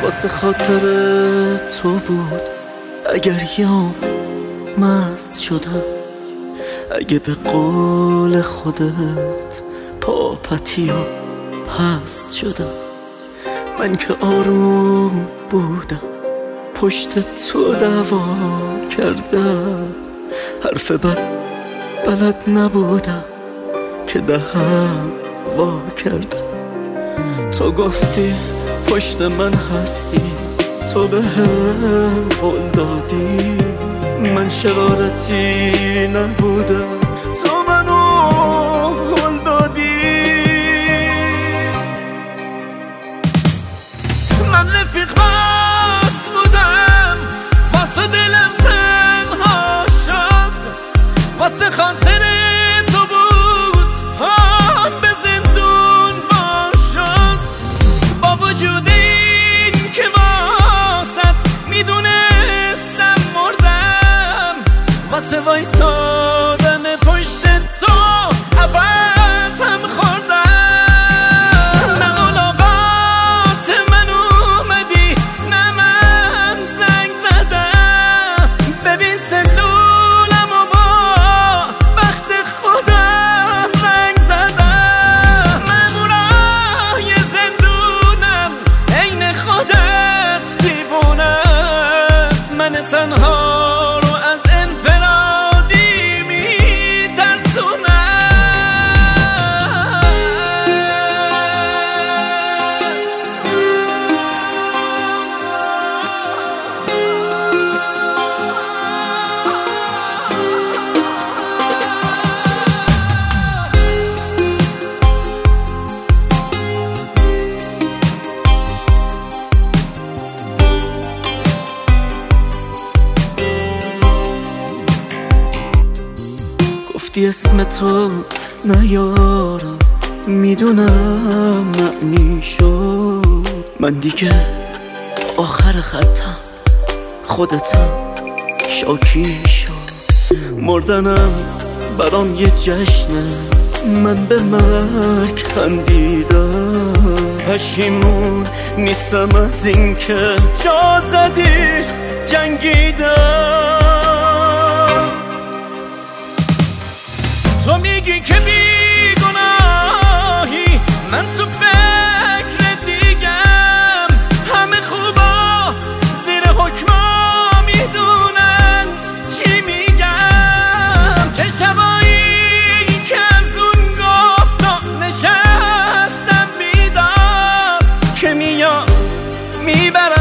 واسه خاطر تو بود اگر یام مست شدم، اگه به قول خودت پاپتی و پست شدم. من که آروم بودم پشت تو دعوا کردم، حرف بد بلد نبودم که دهم وا کردم. تو گفتی پشت من هستی، تو به هم قول دادی، من شرارتی نبودم، تو منو قول دادی. من رفیق بس بودم با تو، دلم تنها شد واسه خاطر تو بود هم به زندون باشد. با وجود این که واسط میدونستم مردم، واسه وایسادن پشت تو ابد هم خوردم. نه ملاقات من اومدی نه من زنگ زدم، ببین سلولم و با بخت خودم رنگ زدم. مامورای زندونم عین خودت دیوونم، من تنها رو از انفرادی میترسونم. گفتی اسم تو نیارم، میدونم معنی شد، من دیگه آخر خطم، خودتم شاکی شد. مردنم برام یه جشنه، من به مرگ خندیدم، پشیمون نیستم از این که جا زدی جنگیدم. تو میگی که بیگناهی، من تو فکر دیگم، همه خوبا زیر حکما میدونن چی میگم. چه شبایی که از اون گفتا نشستم بیدار، که میاد میبرم